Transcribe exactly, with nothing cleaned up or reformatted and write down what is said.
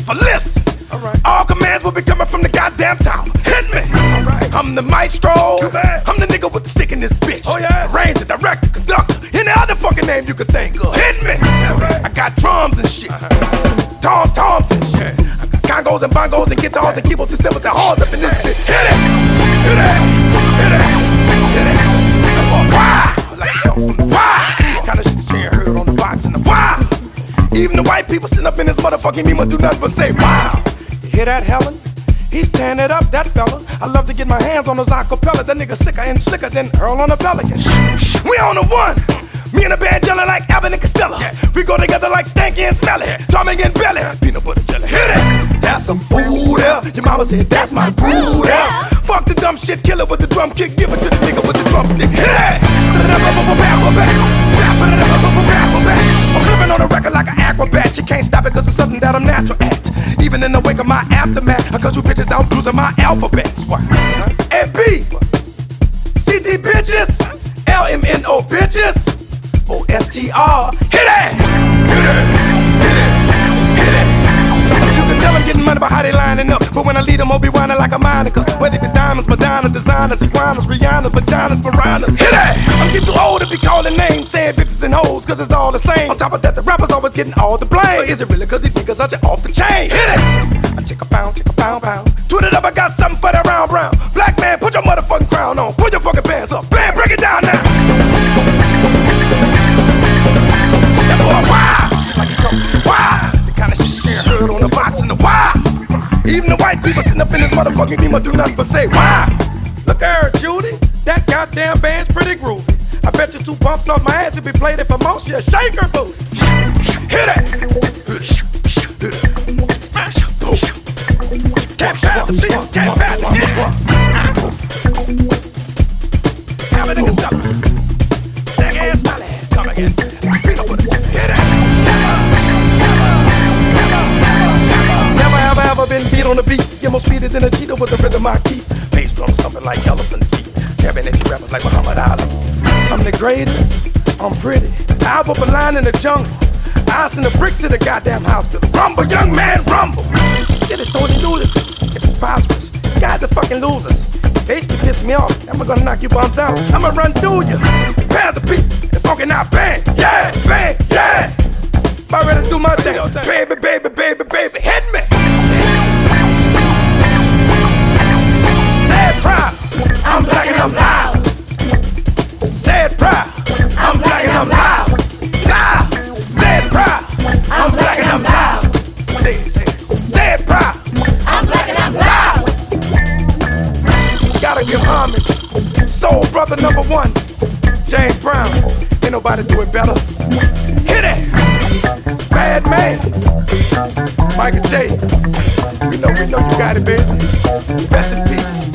Lucifer, listen. All, right. All commands will be coming from the goddamn top. Hit me. All right. I'm the maestro. I'm the nigga with the stick in this bitch. Oh yeah. Ranger, director, conductor, any other fucking name you could think of. Hit me. All right. I got drums and shit. Uh-huh. Tom toms and shit. I got congos and bongos and guitars and keyboards and cymbals and horns up in this bitch. Hit it. Hit it. Hit it. Hit it. Wow. Like it comes from the wow. Kind of shit that you ain't heard on the box and the wow. Even the white people sitting up in this motherfucking meme do nothing but say wow. You hear that, Helen? He's tearing it up, that fella. I love to get my hands on those acapella. That nigga sicker and slicker than Earl on a Pelican. We on the one. Me and the band jelly like Abbott and Costello. Yeah. We go together like Stanky and Smelly. Tommy and Billy. Peanut butter jelly. Hit it. That's some food there. Your mama said that's my groove there. Fuck the dumb shit, kill it with the drum kick. Give it to the nigga with the drumstick. Hit it. I'm flipping on the record like an acrobat. You can't stop it cause it's something that I'm natural at. Even in the wake of my aftermath, cause you bitches out losing my alphabets. What? And B, C D bitches, L M N O bitches, O S T R, hit it! Hit it! Hit it! Hit it! You can tell I'm getting money by how they lining up, but when I lead them, I'll be whining like a miner. Cause whether it be diamonds, Madonna, designers, iguanas, Rihanna's, vaginas, piranhas, hit it! I'm getting too old to be calling names, saying bitches and hoes, cause it's all the same. On top of that, the rappers always getting all the blame. Or is it really cause these niggas are just off the chain? Hit it! I check a pound, check a pound, pound. Twit it up, I got something for that round, round. Black man, put your motherfucking crown on. Put your fucking pants up. Bam, break it down now. That boy, wow! Like it comes from the wow! The kind of shit you heard on the box and the wow! Even the white people sitting up in this motherfucking game do nothing but say wow! Look at her, Judy. That goddamn band's pretty groovy. I bet you two bumps off my ass if we played it for most. Yeah, shake her booty. Hit it! Can't pass the shit, can't pass the shit. Have a nigga stop. That ass smelly, come again. Peanut butter, hit it. Never, ever, ever been beat on the beat. Get more sweeter than a cheetah with the rhythm I keep. Bass drum stomping like elephant feet. Jabbing at you rappers like Muhammad Ali. I'm the greatest, I'm pretty. I up a line in the jungle. I send a brick to the goddamn house to rumble, young man, rumble. Shit is totally ludicrous. It's preposterous. You guys are fucking losers. They used to piss me off. I'm gonna knock you bums out. I'ma run through you. Pass the beat. The funkin' out bang. Yeah, bang, yeah. I'm ready to do my thing. Baby, baby, baby, baby, hit me. Say it proud. I'm black and I'm loud. Say it proud. I'm black and I'm loud. Loud. Say it proud. I'm black and I'm loud. Say it, say it. Say it proud. I'm black and I'm loud. Gotta give homage. Soul brother number one, James Brown. Ain't nobody do it better. Hit it. Bad man. Michael J. We know, we know you got it, baby. Rest in peace.